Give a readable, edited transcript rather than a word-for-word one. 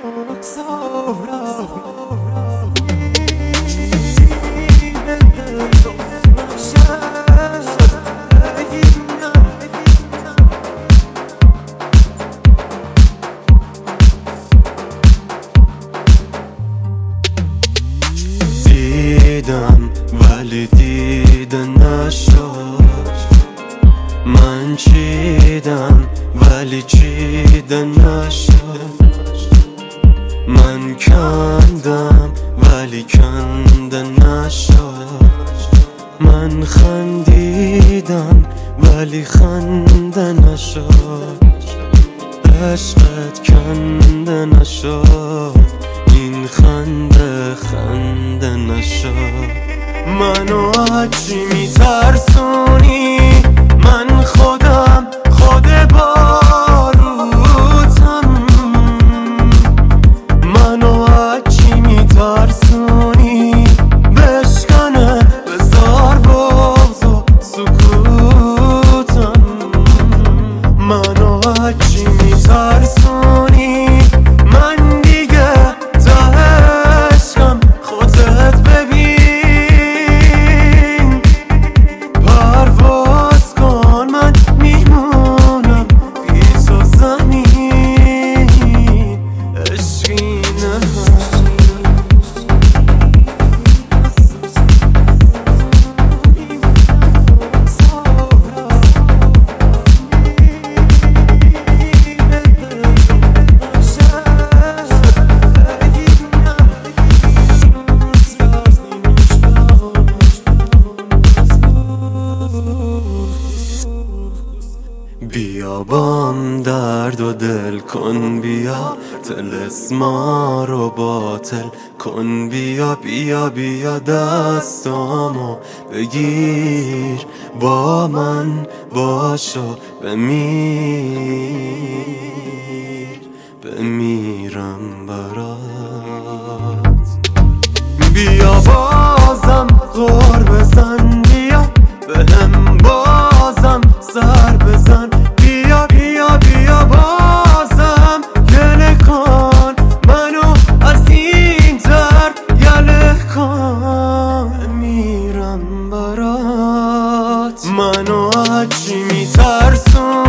دیدم ولی دیده نشد، من چیدم ولی چیده نشد، من کندم ولی کنده نشد، من خندیدم ولی خنده نشد، عشقت کنده نشد، این خنده خنده نشد. منو هرچی میترسونی من خودم خود باروتم، منو هرچی میترسونی بشکنه بذار بغض و سکوتم، منو هرچی میترسونی من دیگه ته عشقم خودت ببین، پرواز کن من میمونم بی تو زمین، عشقی نه بیا بام درد و دل کن، بیا طلسما رو باطل کن، بیا بیا بیا دستامو بگیر، با من باش و بمیر، بمیرم برات. بیا بازم غر بزن، بیا بهم بازم سر بزن، بیا بیا بیا بازم گله کن، منو از این درد یله کن، میرم برات. منو هرچی میترسون